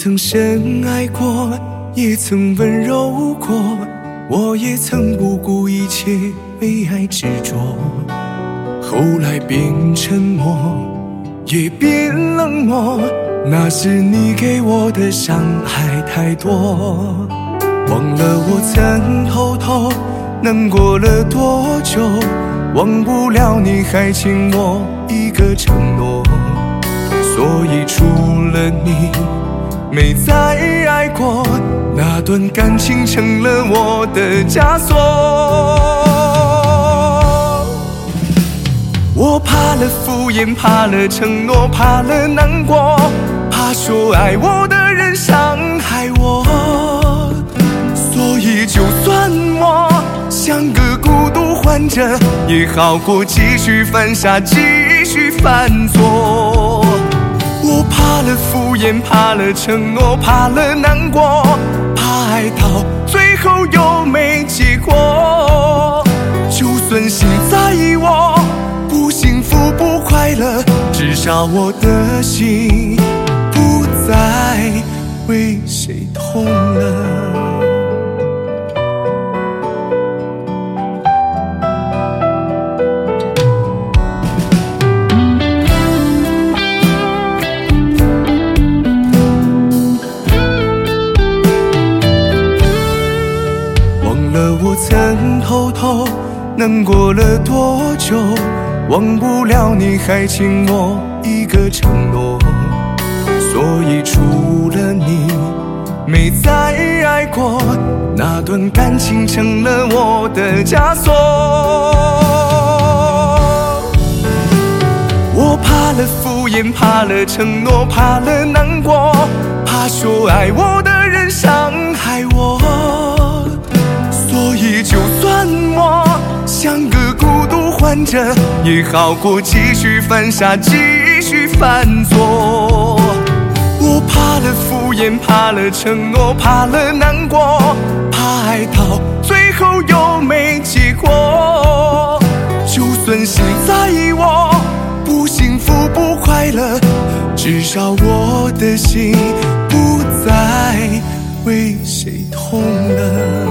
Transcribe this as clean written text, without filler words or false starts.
曾深爱过，也曾温柔过，我也曾不顾一切为爱执着。后来变沉默，也变冷漠，那是你给我的伤害太多。忘了我曾偷偷难过了多久，忘不了你还欠我一个承诺。所以除了你没再爱过，那段感情成了我的枷锁。我怕了敷衍，怕了承诺，怕了难过，怕说爱我的人伤害我。所以就算我像个孤独患者，也好过继续犯傻，继续犯错。我怕了敷衍，怕了承诺，怕了难过，怕爱到最后又没结果。就算现在我不幸福不快乐，至少我的心不再为谁痛了。我曾偷偷难过了多久，忘不了你还欠我一个承诺。所以除了你没再爱过，那段感情成了我的枷锁。我怕了敷衍，怕了承诺，怕了难过，怕说爱我的人伤害我。所以就算我像个孤独患者，也好过继续犯傻，继续犯错。我怕了敷衍，怕了承诺，怕了难过，怕爱到最后又没结果。就算现在我不幸福不快乐，至少我的心不再为谁痛了。